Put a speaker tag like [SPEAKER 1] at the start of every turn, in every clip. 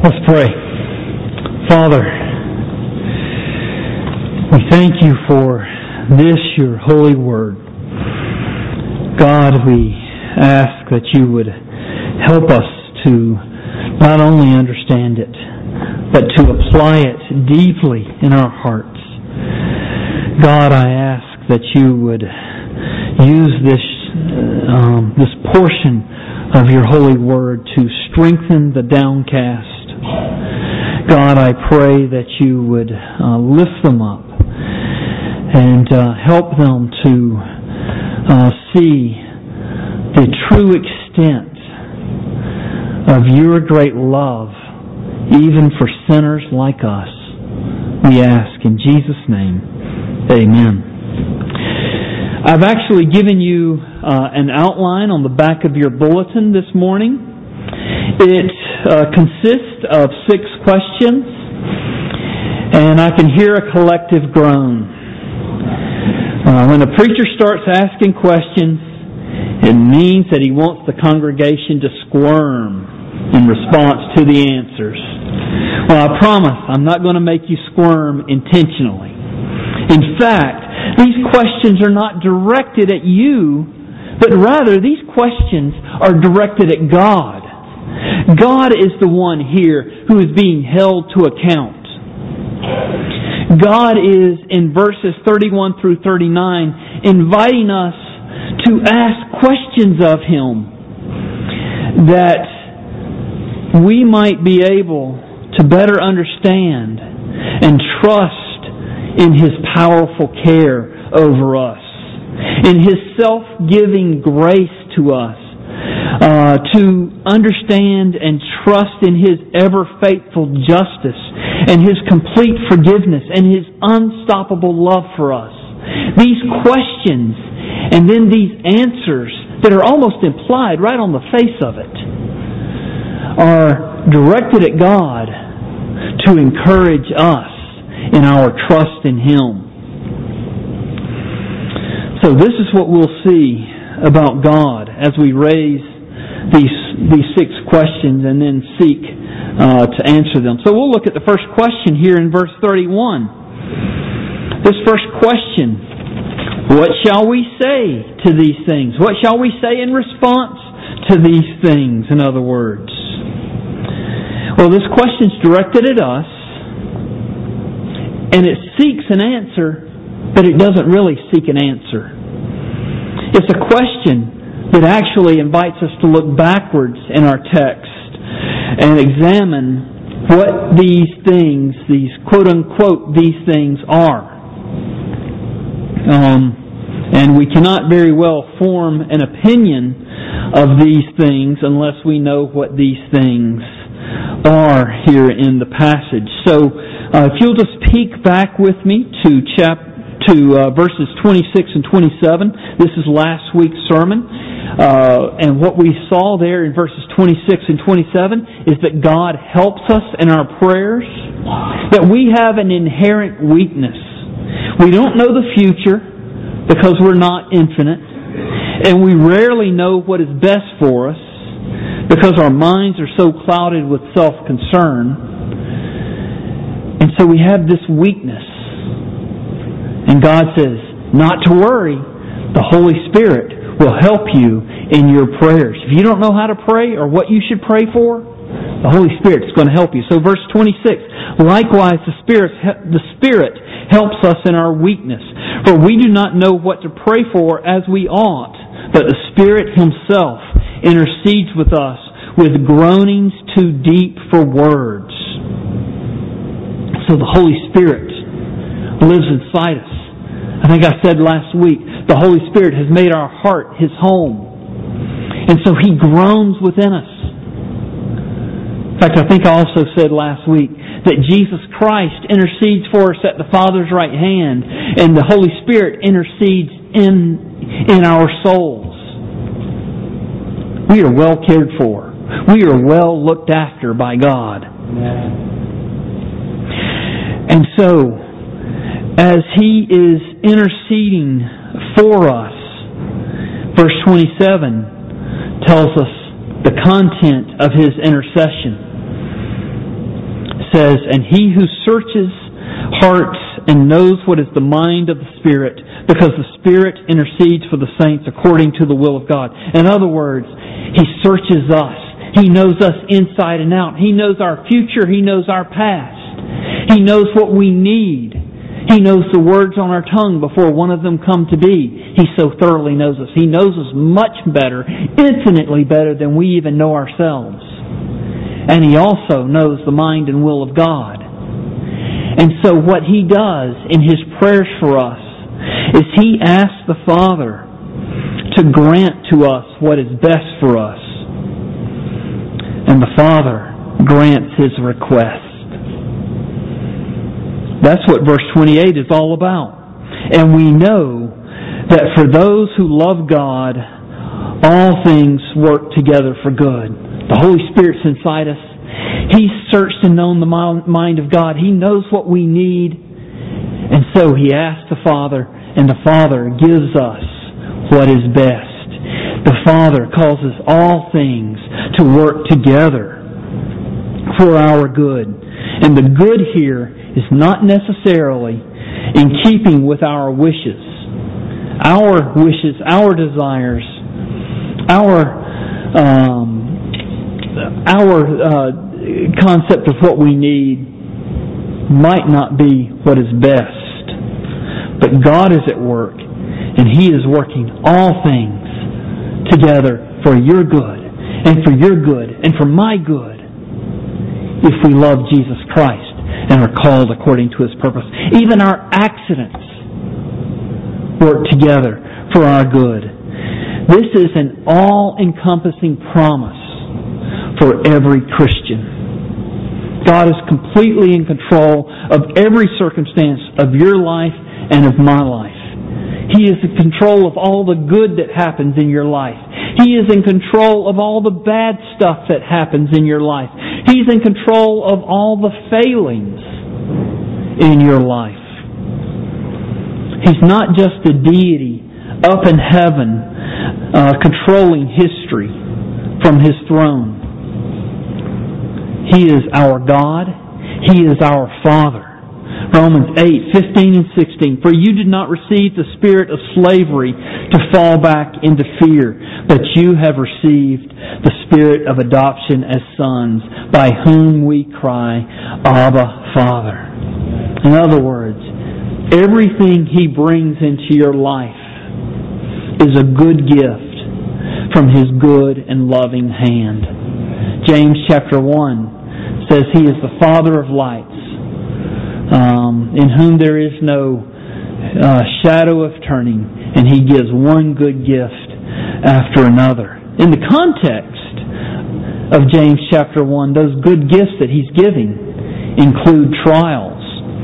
[SPEAKER 1] Let's pray. Father, we thank you for this, your holy word. God, we ask that you would help us to not only understand it, but to apply it deeply in our hearts. God, I ask that you would use this portion of your holy word to strengthen the downcast. God, I pray that you would lift them up and help them to see the true extent of your great love, even for sinners like us. We ask in Jesus' name, amen. I've actually given you an outline on the back of your bulletin this morning. It consists of 6 questions, and I can hear a collective groan. When a preacher starts asking questions, it means that he wants the congregation to squirm in response to the answers. Well, I promise I'm not going to make you squirm intentionally. In fact, these questions are not directed at you, but rather these questions are directed at God. God is the one here who is being held to account. God is, in verses 31 through 39, inviting us to ask questions of Him that we might be able to better understand and trust in His powerful care over us, in His self-giving grace to us, to understand and trust in His ever-faithful justice and His complete forgiveness and His unstoppable love for us. These questions and then these answers that are almost implied right on the face of it are directed at God to encourage us in our trust in Him. So this is what we'll see about God as we raise these 6 questions and then seek to answer them. So we'll look at the first question here in verse 31. This first question, what shall we say to these things? What shall we say in response to these things, in other words? Well, this question's directed at us, and it seeks an answer, but it doesn't really seek an answer. It's a question that actually invites us to look backwards in our text and examine what these things, these quote-unquote, these things are. And we cannot very well form an opinion of these things unless we know what these things are here in the passage. So if you'll just peek back with me to verses 26 and 27. This is last week's sermon. And what we saw there in verses 26 and 27 is that God helps us in our prayers, that we have an inherent weakness. We don't know the future because we're not infinite, and we rarely know what is best for us because our minds are so clouded with self-concern. And so we have this weakness. And God says, not to worry, the Holy Spirit will help you in your prayers. If you don't know how to pray or what you should pray for, the Holy Spirit is going to help you. So verse 26, likewise the Spirit helps us in our weakness. For we do not know what to pray for as we ought, but the Spirit Himself intercedes with us with groanings too deep for words. So the Holy Spirit lives inside us. I think I said last week, the Holy Spirit has made our heart His home. And so He groans within us. In fact, I think I also said last week that Jesus Christ intercedes for us at the Father's right hand, and the Holy Spirit intercedes in our souls. We are well cared for. We are well looked after by God. And so, as He is interceding for us, verse 27 tells us the content of His intercession. says, "And He who searches hearts and knows what is the mind of the Spirit, because the Spirit intercedes for the saints according to the will of God." In other words, He searches us. He knows us inside and out. He knows our future. He knows our past. He knows what we need. He knows the words on our tongue before one of them come to be. He so thoroughly knows us. He knows us much better, infinitely better than we even know ourselves. And He also knows the mind and will of God. And so what He does in His prayers for us is He asks the Father to grant to us what is best for us. And the Father grants His request. That's what verse 28 is all about. And we know that for those who love God, all things work together for good. The Holy Spirit's inside us. He's searched and known the mind of God. He knows what we need. And so He asks the Father, and the Father gives us what is best. The Father causes all things to work together for our good. And the good here is not necessarily in keeping with our wishes. Our wishes, our desires, our concept of what we need might not be what is best. But God is at work, and He is working all things together for your good, and for your good, and for my good, if we love Jesus Christ and are called according to His purpose. Even our accidents work together for our good. This is an all-encompassing promise for every Christian. God is completely in control of every circumstance of your life and of my life. He is in control of all the good that happens in your life. He is in control of all the bad stuff that happens in your life. He's in control of all the failings in your life. He's not just a deity up in heaven controlling history from His throne. He is our God. He is our Father. Romans 8:15 and 16. "For you did not receive the spirit of slavery to fall back into fear, but you have received the spirit of adoption as sons, by whom we cry, Abba, Father." In other words, everything He brings into your life is a good gift from His good and loving hand. James chapter 1 says He is the Father of lights, in whom there is no shadow of turning, and He gives one good gift after another. In the context of James chapter 1, those good gifts that He's giving include trials.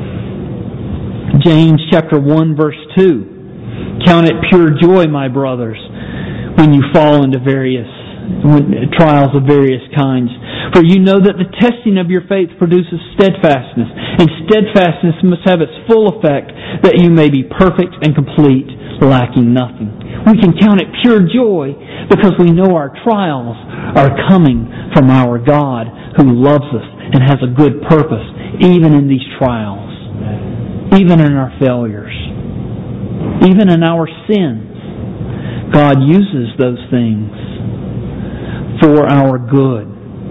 [SPEAKER 1] James chapter 1 verse 2, "Count it pure joy, my brothers, when you fall into various trials of various kinds. For you know that the testing of your faith produces steadfastness, and steadfastness must have its full effect, that you may be perfect and complete, lacking nothing." We can count it pure joy because we know our trials are coming from our God who loves us and has a good purpose, even in these trials, even in our failures, even in our sins. God uses those things for our good.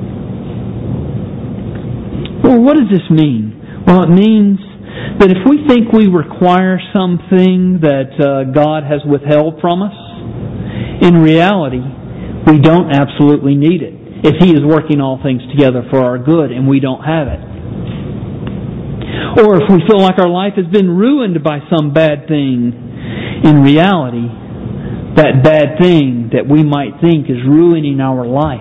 [SPEAKER 1] Well, what does this mean? Well, it means that if we think we require something that God has withheld from us, in reality, we don't absolutely need it. If He is working all things together for our good and we don't have it. Or if we feel like our life has been ruined by some bad thing, in reality, that bad thing that we might think is ruining our life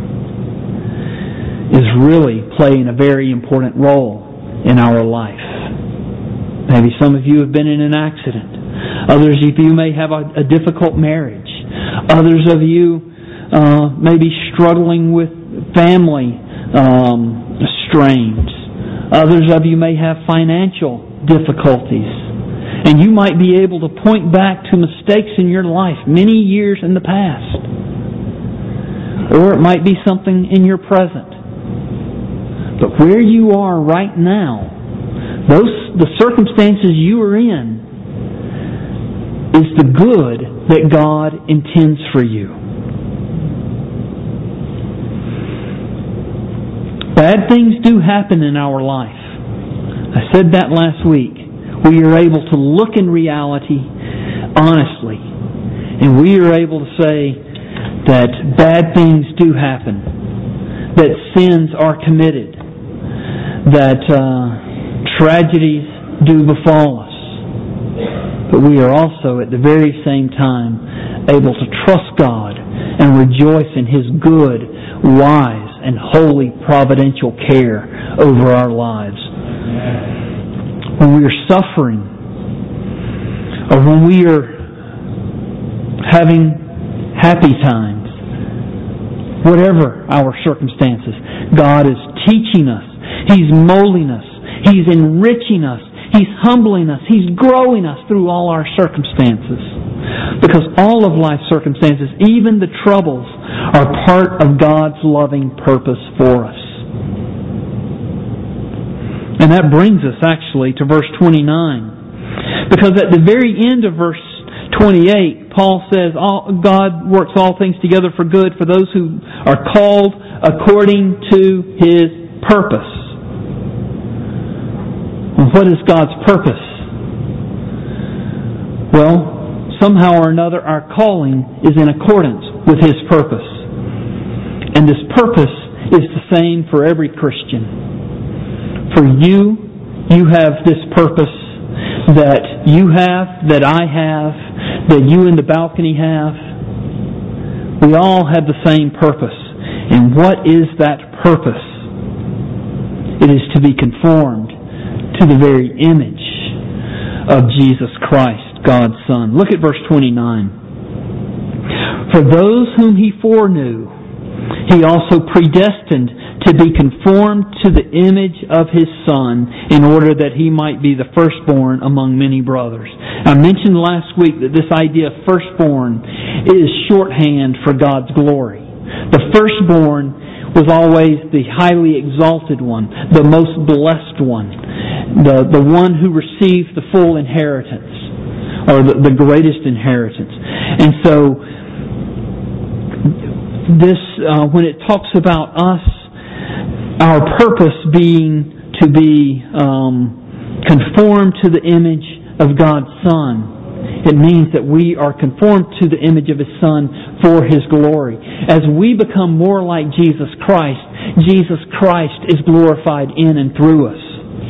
[SPEAKER 1] is really playing a very important role in our life. Maybe some of you have been in an accident. Others of you may have a difficult marriage. Others of you may be struggling with family strains. Others of you may have financial difficulties. And you might be able to point back to mistakes in your life many years in the past. Or it might be something in your present. But where you are right now, the circumstances you are in, is the good that God intends for you. Bad things do happen in our life. I said that last week. We are able to look in reality honestly, and we are able to say that bad things do happen, that sins are committed, that tragedies do befall us. But we are also at the very same time able to trust God and rejoice in His good, wise, and holy providential care over our lives. When we are suffering, or when we are having happy times, whatever our circumstances, God is teaching us. He's molding us. He's enriching us. He's humbling us. He's growing us through all our circumstances. Because all of life's circumstances, even the troubles, are part of God's loving purpose for us. And that brings us actually to verse 29. Because at the very end of verse 28, Paul says, God works all things together for good for those who are called according to His purpose. Well, what is God's purpose? Well, somehow or another our calling is in accordance with His purpose. And this purpose is the same for every Christian. For you have this purpose that you have, that I have, that you in the balcony have. We all have the same purpose. And what is that purpose? It is to be conformed to the very image of Jesus Christ, God's Son. Look at verse 29. For those whom He foreknew, He also predestined to be conformed to the image of His Son, in order that He might be the firstborn among many brothers. I mentioned last week that this idea of firstborn is shorthand for God's glory. The firstborn was always the highly exalted one, the most blessed one, the one who received the full inheritance, or the greatest inheritance. And so, this when it talks about us, our purpose being to be conformed to the image of God's Son, it means that we are conformed to the image of His Son for His glory. As we become more like Jesus Christ is glorified in and through us.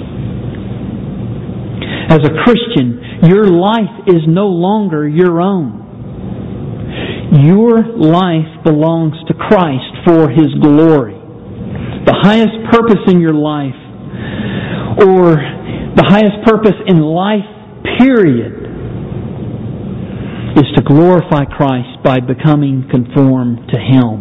[SPEAKER 1] As a Christian, your life is no longer your own. Your life belongs to Christ for His glory. The highest purpose in your life, or the highest purpose in life, period, is to glorify Christ by becoming conformed to Him.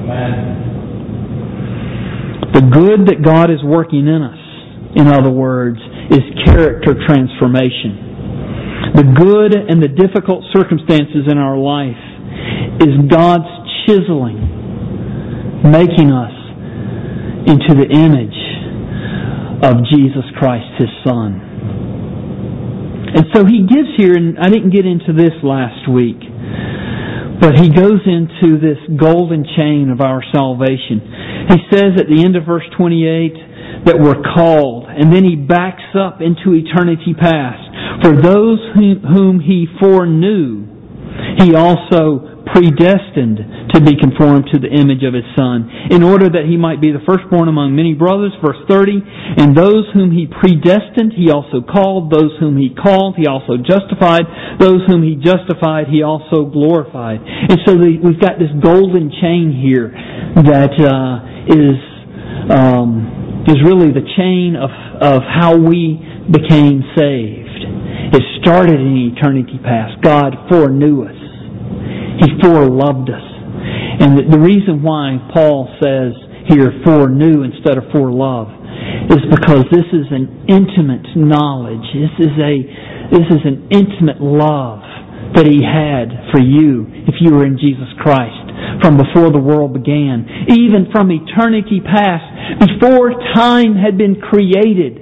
[SPEAKER 1] Amen. The good that God is working in us, in other words, is character transformation. The good and the difficult circumstances in our life is God's chiseling, making us into the image of Jesus Christ, His Son. And so He gives here, and I didn't get into this last week, but He goes into this golden chain of our salvation. He says at the end of verse 28 that we're called, and then He backs up into eternity past. For those whom He foreknew, He also predestined to be conformed to the image of His Son, in order that He might be the firstborn among many brothers. Verse 30, and those whom He predestined, He also called. Those whom He called, He also justified. Those whom He justified, He also glorified. And so we've got this golden chain here that is really the chain of how we became saved. It started in eternity past. God foreknew us. He foreloved us. And the reason why Paul says here foreknew instead of forelove is because this is an intimate knowledge. This is an intimate love that He had for you if you were in Jesus Christ. from before the world began, even from eternity past, before time had been created.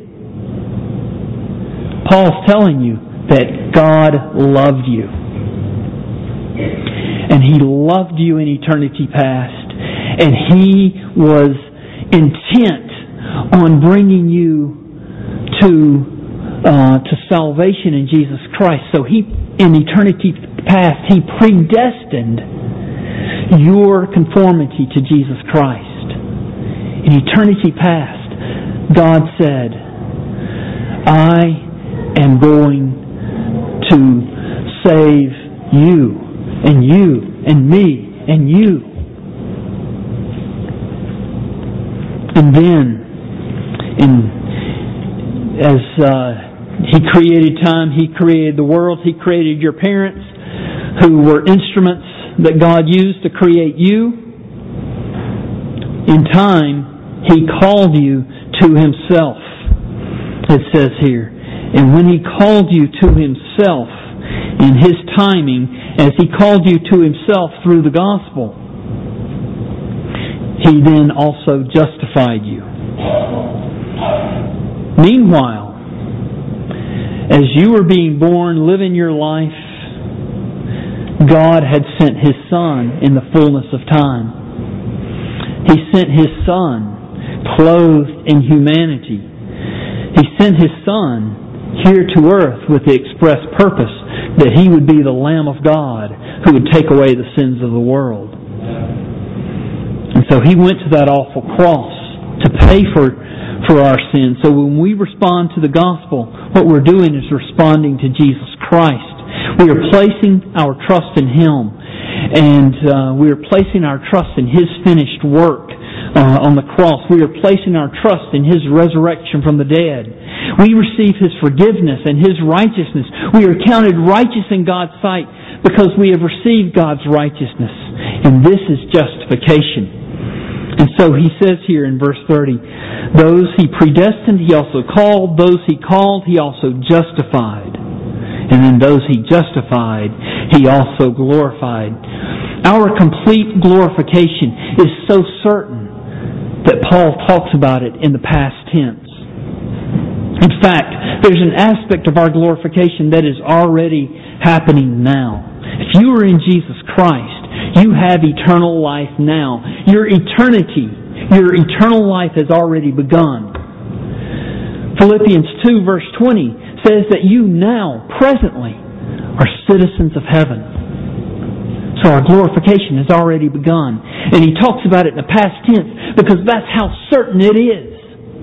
[SPEAKER 1] Paul's telling you that God loved you. And He loved you in eternity past. And He was intent on bringing you to salvation in Jesus Christ. So He, in eternity past, He predestined your conformity to Jesus Christ. In eternity past, God said, I am going to save you and you and me and you. And then, as He created time, He created the world, He created your parents, who were instruments that God used to create you. In time, He called you to Himself, it says here. And when He called you to Himself, in His timing, as He called you to Himself through the gospel, He then also justified you. Meanwhile, as you were being born, living your life, God had sent His Son in the fullness of time. He sent His Son clothed in humanity. He sent His Son here to earth with the express purpose that He would be the Lamb of God who would take away the sins of the world. And so He went to that awful cross to pay for our sins. So when we respond to the gospel, what we're doing is responding to Jesus Christ. We are placing our trust in Him. And we are placing our trust in His finished work on the cross. We are placing our trust in His resurrection from the dead. We receive His forgiveness and His righteousness. We are counted righteous in God's sight because we have received God's righteousness. And this is justification. And so He says here in verse 30, those He predestined, He also called. Those He called, He also justified. And then those He justified, He also glorified. Our complete glorification is so certain that Paul talks about it in the past tense. In fact, there's an aspect of our glorification that is already happening now. If you are in Jesus Christ, you have eternal life now. Your eternal life has already begun. Philippians 2 verse 20 says that you now, presently, are citizens of heaven. So our glorification has already begun. And he talks about it in the past tense because that's how certain it is.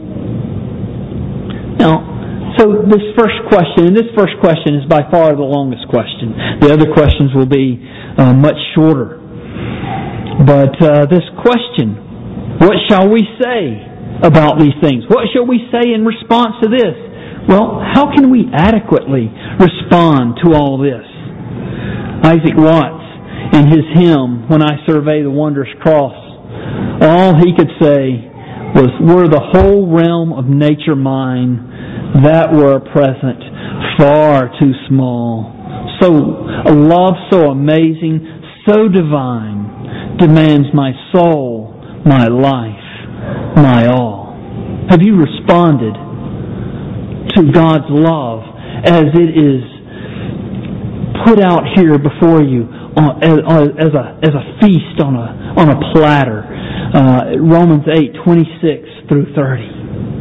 [SPEAKER 1] Now, so this first question is by far the longest question. The other questions will be much shorter. But this question, what shall we say about these things? What shall we say in response to this? Well, how can we adequately respond to all this? Isaac Watts, in his hymn, When I Survey the Wondrous Cross, all he could say was, were the whole realm of nature mine, that were present, far too small. So a love so amazing, so divine, demands my soul, my life, my all. Have you responded to God's love as it is put out here before you as a feast on a platter? Romans 8:26 through 30.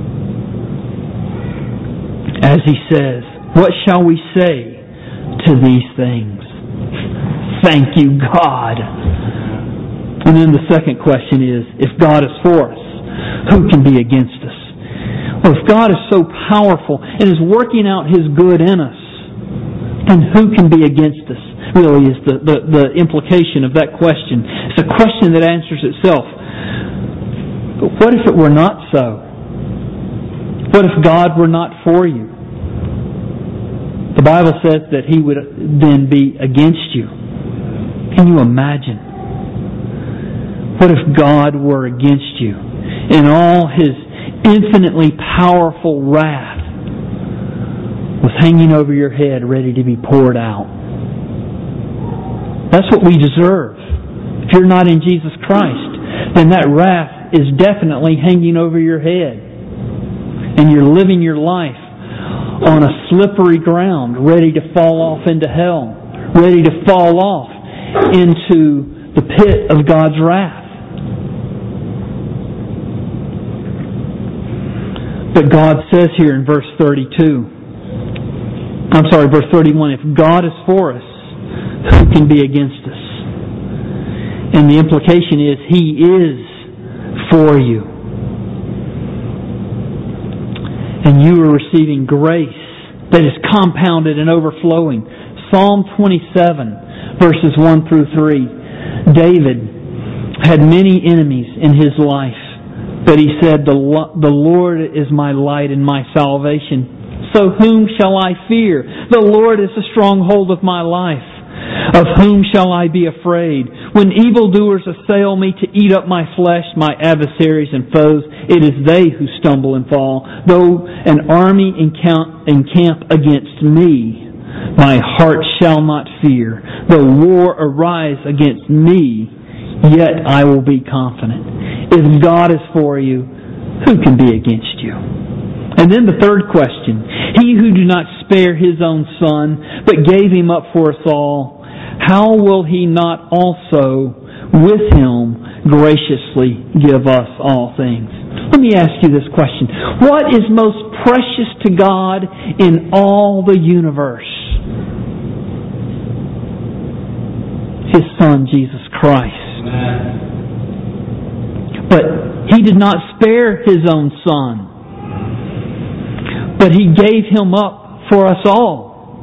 [SPEAKER 1] As he says, what shall we say to these things? Thank you, God. And then the second question is, if God is for us, who can be against us? Well, if God is so powerful and is working out His good in us, then who can be against us? Really is the implication of that question. It's a question that answers itself. But what if it were not so? What if God were not for you? The Bible says that He would then be against you. Can you imagine? What if God were against you and all His infinitely powerful wrath was hanging over your head ready to be poured out? That's what we deserve. If you're not in Jesus Christ, then that wrath is definitely hanging over your head. And you're living your life on a slippery ground, ready to fall off into hell, ready to fall off into the pit of God's wrath. But God says here in verse 31, if God is for us, who can be against us? And the implication is He is for you. And you are receiving grace that is compounded and overflowing. Psalm 27, verses 1 through 3. David had many enemies in his life, but he said, the Lord is my light and my salvation. So whom shall I fear? The Lord is the stronghold of my life. Of whom shall I be afraid? When evildoers assail me to eat up my flesh, my adversaries and foes, it is they who stumble and fall. Though an army encamp against me, my heart shall not fear. Though war arise against me, yet I will be confident. If God is for you, who can be against you? And then the third question. He who did not spare His own Son, but gave Him up for us all, how will He not also with Him graciously give us all things? Let me ask you this question. What is most precious to God in all the universe? His Son, Jesus Christ.
[SPEAKER 2] Amen.
[SPEAKER 1] But He did not spare His own Son, but He gave Him up for us all.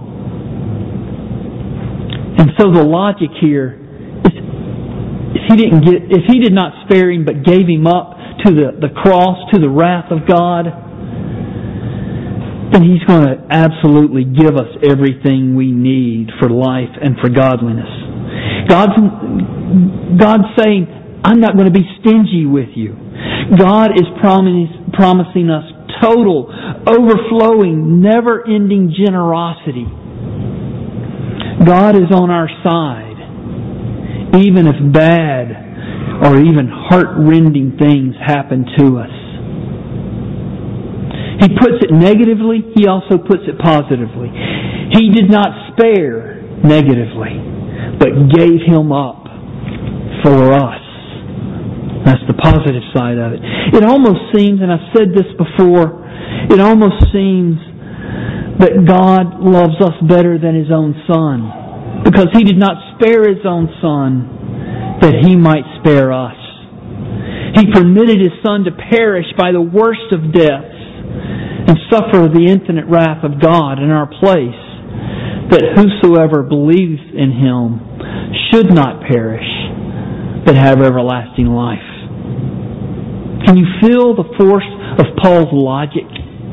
[SPEAKER 1] And so the logic here is, if He did not spare Him but gave Him up to the cross, to the wrath of God, then He's going to absolutely give us everything we need for life and for godliness. God's saying, I'm not going to be stingy with you. God is promising us total, overflowing, never-ending generosity. God is on our side, even if bad or even heart-rending things happen to us. He puts it negatively, He also puts it positively. He did not spare negatively, but gave Him up for us. That's the positive side of it. It almost seems, and I've said this before, it almost seems that God loves us better than His own Son, because He did not spare His own Son that He might spare us. He permitted His Son to perish by the worst of deaths and suffer the infinite wrath of God in our place, that whosoever believes in Him should not perish, but have everlasting life. Can you feel the force of Paul's logic?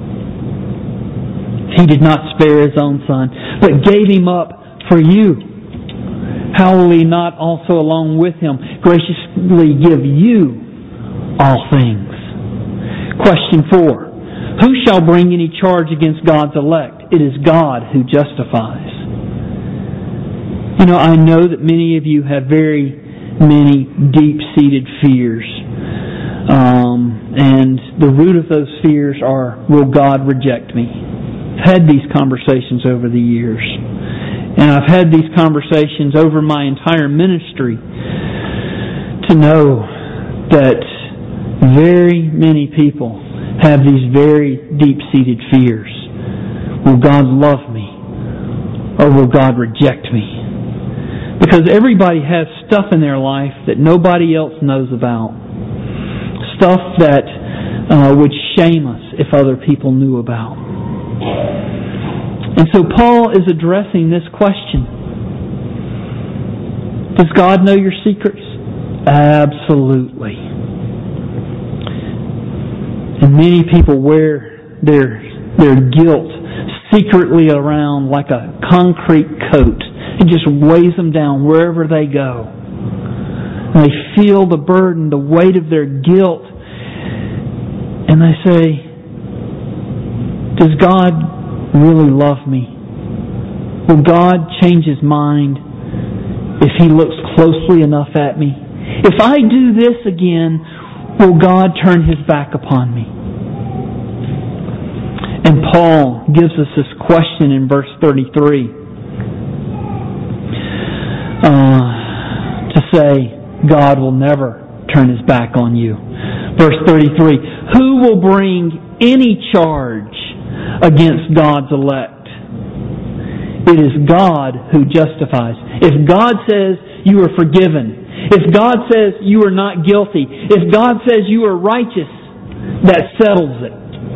[SPEAKER 1] He did not spare His own Son, but gave Him up for you. How will He not also along with Him graciously give you all things? Question 4. Who shall bring any charge against God's elect? It is God who justifies. You know, I know that many of you have very many deep-seated fears. And the root of those fears are, will God reject me? I've had these conversations over the years. And I've had these conversations over my entire ministry to know that very many people have these very deep-seated fears. Will God love me? Or will God reject me? Because everybody has stuff in their life that nobody else knows about. Stuff that would shame us if other people knew about. And so Paul is addressing this question. Does God know your secrets? Absolutely. And many people wear their guilt secretly around like a concrete coat. It just weighs them down wherever they go. And they feel the burden, the weight of their guilt. And they say, does God really love me? Will God change His mind if He looks closely enough at me? If I do this again, will God turn His back upon me? And Paul gives us this question in verse 33 to say, God will never turn His back on you. Verse 33, who will bring any charge against God's elect? It is God who justifies. If God says you are forgiven, if God says you are not guilty, if God says you are righteous, that settles it.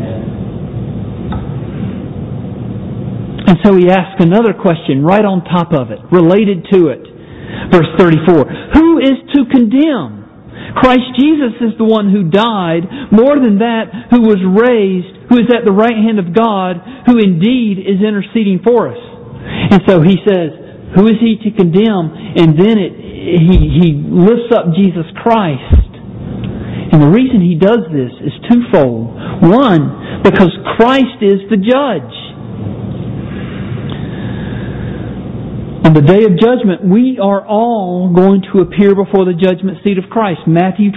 [SPEAKER 1] And so he asks another question right on top of it, related to it. Verse 34, who is to condemn? Christ Jesus is the one who died, more than that, who was raised, who is at the right hand of God, who indeed is interceding for us. And so he says, who is He to condemn? And then he lifts up Jesus Christ. And the reason he does this is twofold. One, because Christ is the judge. On the day of judgment, we are all going to appear before the judgment seat of Christ. Matthew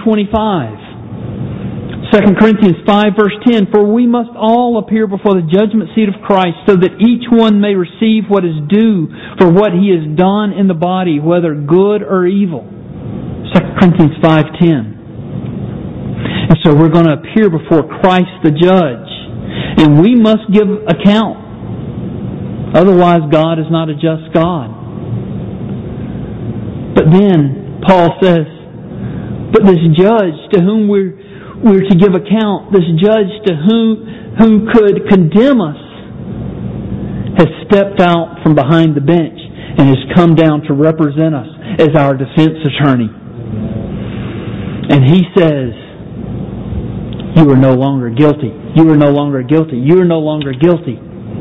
[SPEAKER 1] 25. 2 Corinthians 5 verse 10, for we must all appear before the judgment seat of Christ so that each one may receive what is due for what he has done in the body, whether good or evil. 2 Corinthians 5:10. And so we're going to appear before Christ the judge. And we must give account. Otherwise, God is not a just God. But then, Paul says, but this judge to whom we're to give account, this judge to who could condemn us, has stepped out from behind the bench and has come down to represent us as our defense attorney. And he says, you are no longer guilty. You are no longer guilty. You are no longer guilty.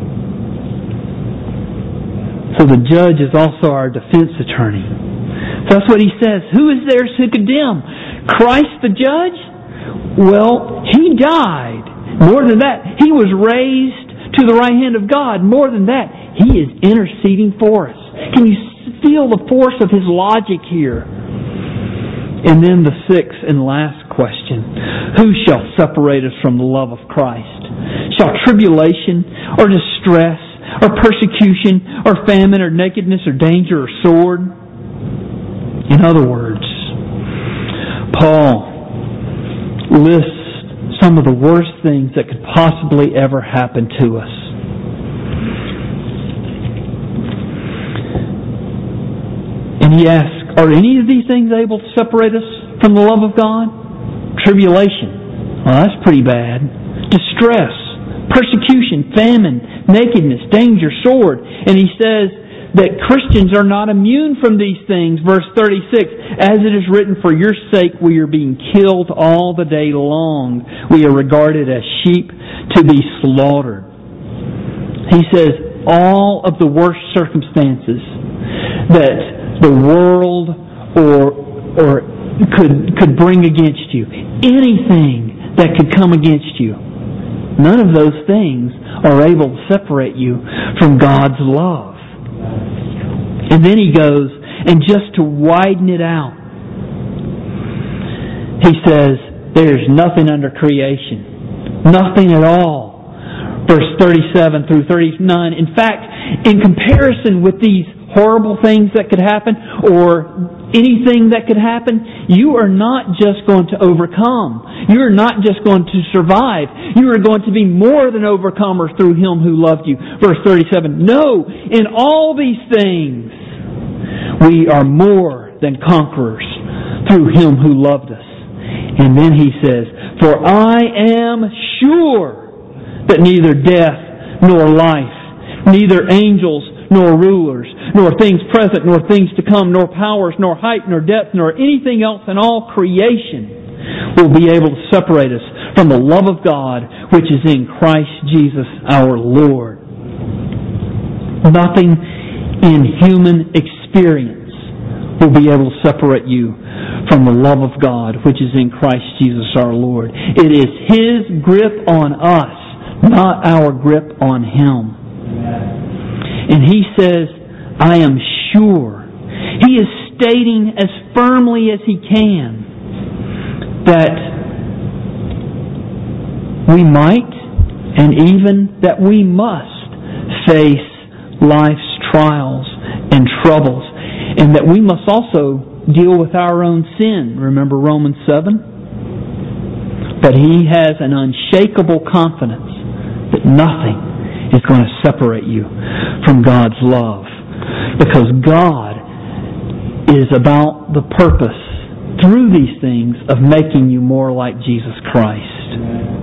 [SPEAKER 1] So the judge is also our defense attorney. So that's what he says. Who is there to condemn? Christ the judge? Well, He died. More than that, He was raised to the right hand of God. More than that, He is interceding for us. Can you feel the force of His logic here? And then the sixth and last question. Who shall separate us from the love of Christ? Shall tribulation or distress or persecution or famine or nakedness or danger or sword? In other words, Paul lists some of the worst things that could possibly ever happen to us. And he asks, are any of these things able to separate us from the love of God? Tribulation. Well, that's pretty bad. Distress, persecution, famine, nakedness, danger, sword. And he says that Christians are not immune from these things. Verse 36, as it is written, for your sake we are being killed all the day long. We are regarded as sheep to be slaughtered. He says all of the worst circumstances that the world or could bring against you, anything that could come against you, none of those things are able to separate you from God's love. And then he goes, and just to widen it out, he says, there's nothing under creation. Nothing at all. Verse 37 through 39. In fact, in comparison with these horrible things that could happen, or anything that could happen, you are not just going to overcome. You are not just going to survive. You are going to be more than overcomers through Him who loved you. Verse 37, no, in all these things we are more than conquerors through Him who loved us. And then he says, for I am sure that neither death nor life, neither angels nor rulers, nor things present, nor things to come, nor powers, nor height, nor depth, nor anything else in all creation will be able to separate us from the love of God which is in Christ Jesus our Lord. Nothing in human experience will be able to separate you from the love of God which is in Christ Jesus our Lord. It is His grip on us, not our grip on Him. And he says, I am sure. He is stating as firmly as he can that we might and even that we must face life's trials and troubles, and that we must also deal with our own sin. Remember Romans 7? But he has an unshakable confidence that nothing is going to separate you from God's love, because God is about the purpose through these things of making you more like Jesus Christ.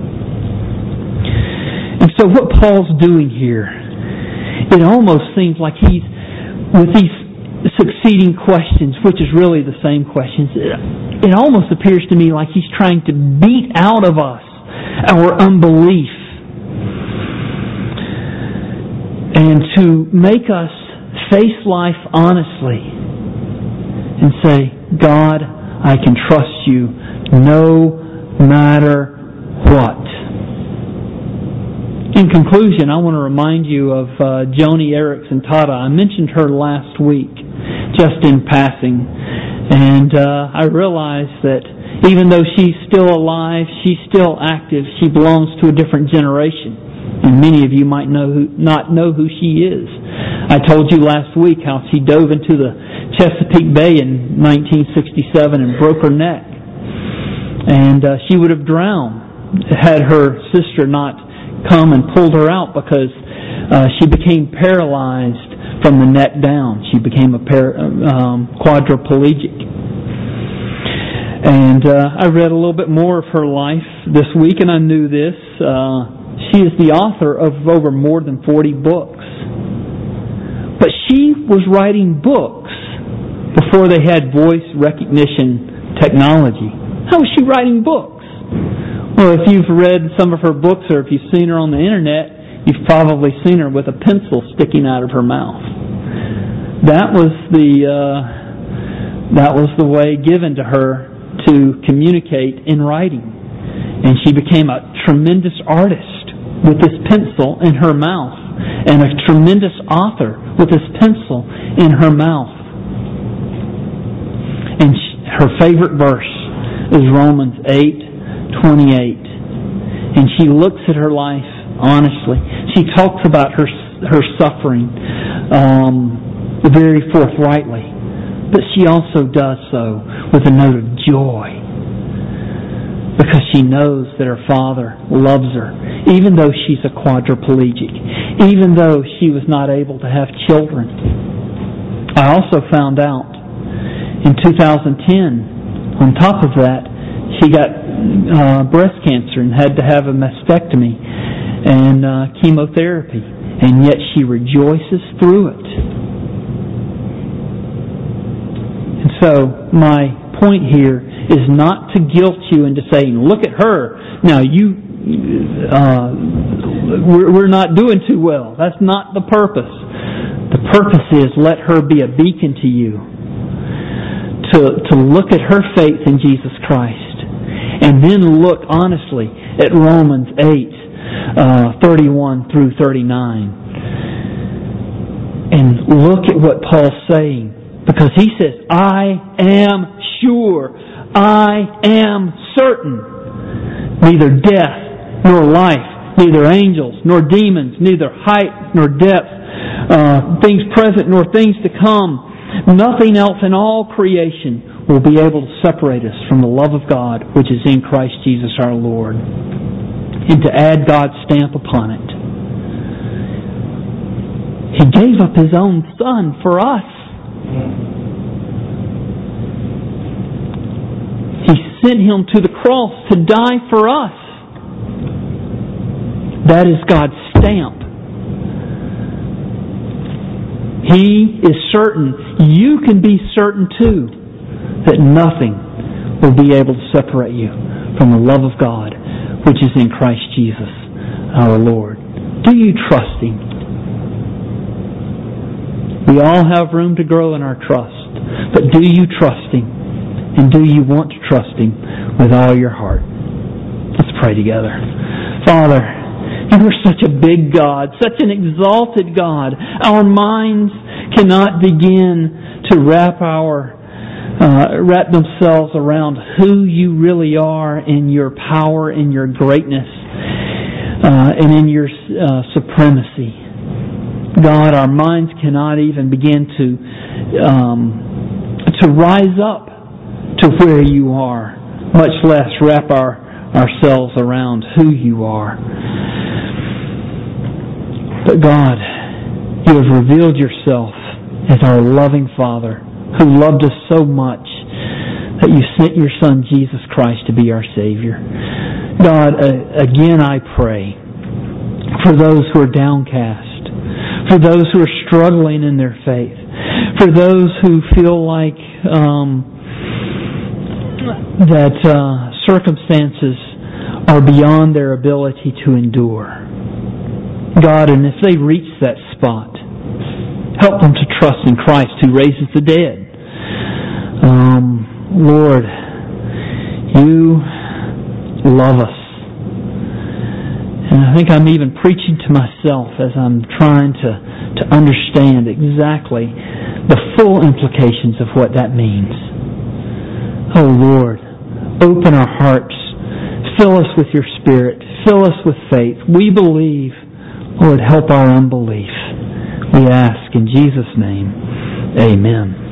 [SPEAKER 1] And so what Paul's doing here, it almost seems like he's, with these succeeding questions, which is really the same questions, it almost appears to me like he's trying to beat out of us our unbelief and to make us face life honestly and say, God, I can trust you no matter what. In conclusion, I want to remind you of Joni Eareckson Tada. I mentioned her last week, just in passing. And I realized that even though she's still alive, she's still active, she belongs to a different generation. And many of you might not know who she is. I told you last week how she dove into the Chesapeake Bay in 1967 and broke her neck. And she would have drowned had her sister not come and pulled her out, because she became paralyzed from the neck down. She became a quadriplegic. And I read a little bit more of her life this week, and I knew this. She is the author of over more than 40 books. But she was writing books before they had voice recognition technology. How was she writing books? Well, if you've read some of her books or if you've seen her on the internet, you've probably seen her with a pencil sticking out of her mouth. That was the way given to her to communicate in writing. And she became a tremendous artist with this pencil in her mouth, and a tremendous author with this pencil in her mouth. And her favorite verse is Romans 8:28. And she looks at her life honestly. She talks about her suffering very forthrightly, but she also does so with a note of joy, because she knows that her Father loves her, even though she's a quadriplegic, even though she was not able to have children. I also found out in 2010, on top of that, she got breast cancer and had to have a mastectomy and chemotherapy, and yet she rejoices through it. And so my point here is not to guilt you into saying, look at her, now we're not doing too well. That's not the purpose. The purpose is let her be a beacon to you, to look at her faith in Jesus Christ, and then look honestly at Romans 8:31 through 39, and look at what Paul's saying, because he says, I am sure, I am certain, neither death nor life, neither angels nor demons, neither height nor depth, things present nor things to come, nothing else in all creation will be able to separate us from the love of God which is in Christ Jesus our Lord. And to add God's stamp upon it, He gave up His own Son for us. He sent Him to the cross to die for us. That is God's stamp. He is certain. You can be certain too that nothing will be able to separate you from the love of God which is in Christ Jesus our Lord. Do you trust Him? We all have room to grow in our trust, but do you trust Him? And do you want to trust Him with all your heart? Let's pray together. Father, You are such a big God, such an exalted God. Our minds cannot begin to wrap our wrap themselves around who you really are in your power, in your greatness, and in your supremacy. God, our minds cannot even begin to rise up to where you are, much less wrap ourselves around who you are. But God, you have revealed yourself as our loving Father who loved us so much that you sent your Son Jesus Christ to be our Savior. God, again I pray for those who are downcast, for those who are struggling in their faith, for those who feel like that circumstances are beyond their ability to endure. God, and if they reach that spot, help them to trust in Christ who raises the dead. Lord, you love us. And I think I'm even preaching to myself as I'm trying to understand exactly the full implications of what that means. Oh Lord, open our hearts. Fill us with your Spirit. Fill us with faith. We believe. Lord, help our unbelief. We ask in Jesus' name. Amen.